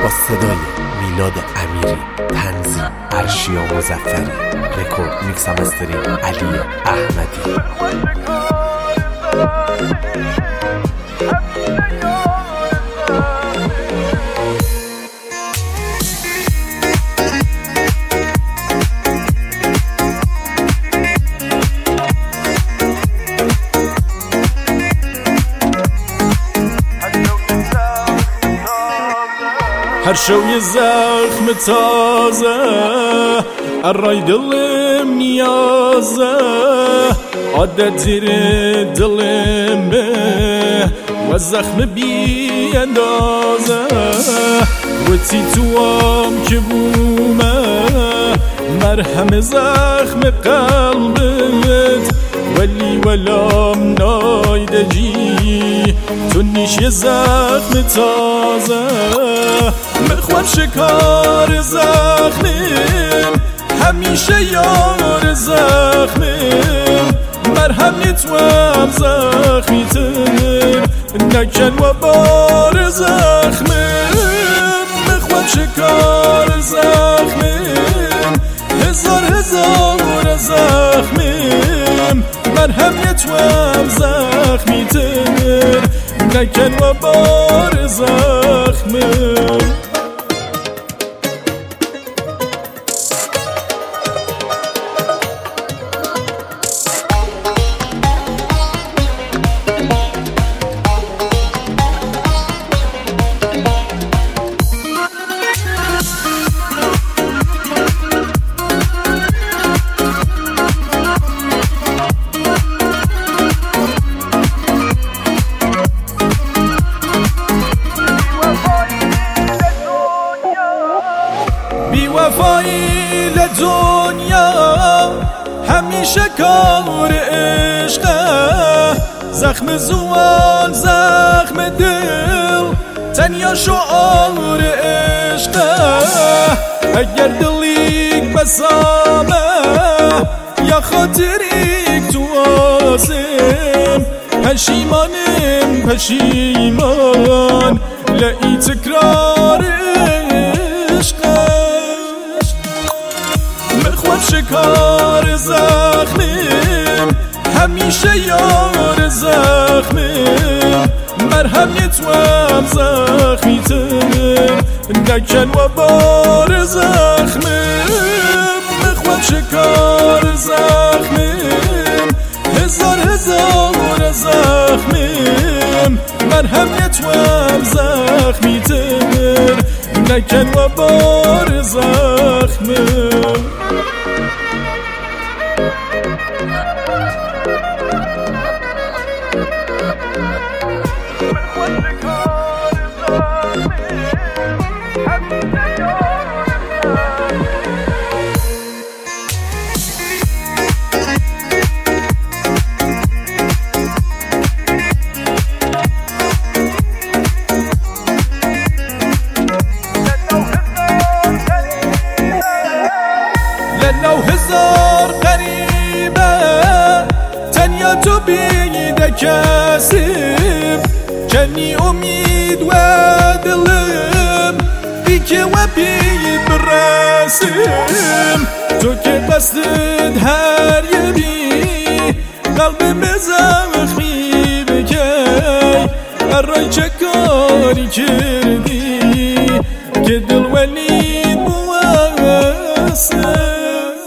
با صدای میلاد امیری، تنظیم ارشیا مظفری، رکورد میکس و مسترینگ علی احمدی. هر شو یه زخم تازه ارای دلم نیازه عادت زیر دلمه و زخم بی اندازه وطی توام که بومه مرهم زخم قلبت ولی ولام نایدجی تو نیش یه زخم تازه مخوان شکار زخمیم همیشه یار زخمیم مرهمی تو هم زخمی تر نکن و بار زخمیم مخوان شکار زخمیم هزار زخمیم مرهمی تو هم زخمی تر نکن و بار زخمیم. وفایی لدنیا همیشه کار عشقه زخم زوال زخم دل تنیا شعار عشقه اگر دلیک بسامه یا خاطریک تو آسم پشیمان لئی تکرار عشقه مخوان شکار زخمیم همیشه یار زخمیم مرهمی تو هم زخمی تر نکن و بار زخمیم مخوان شکار زخمیم هزار زخمیم مرهمی تو هم زخمی تر نکن و بار زخمیم. لو هزار قریبه تنیا تو بیده کسیم کنی امید و دلم بی که و بی برسیم تو که قصد هر یبی قلبم زخمی بکی ارای چه کاری کردی که دل ولید مواسم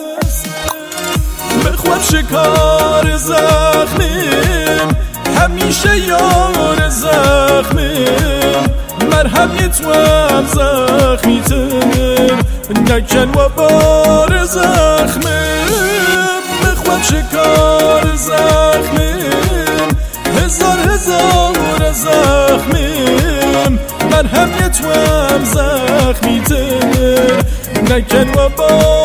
مخوان شکار زخمیم همیشه یار زخمیم مرهمی تو هم زخمی تر نکن و بار زخمیم مخوان شکار زخمیم هزار زخمیم مرهمی تو هم زخمی تر نکن و بار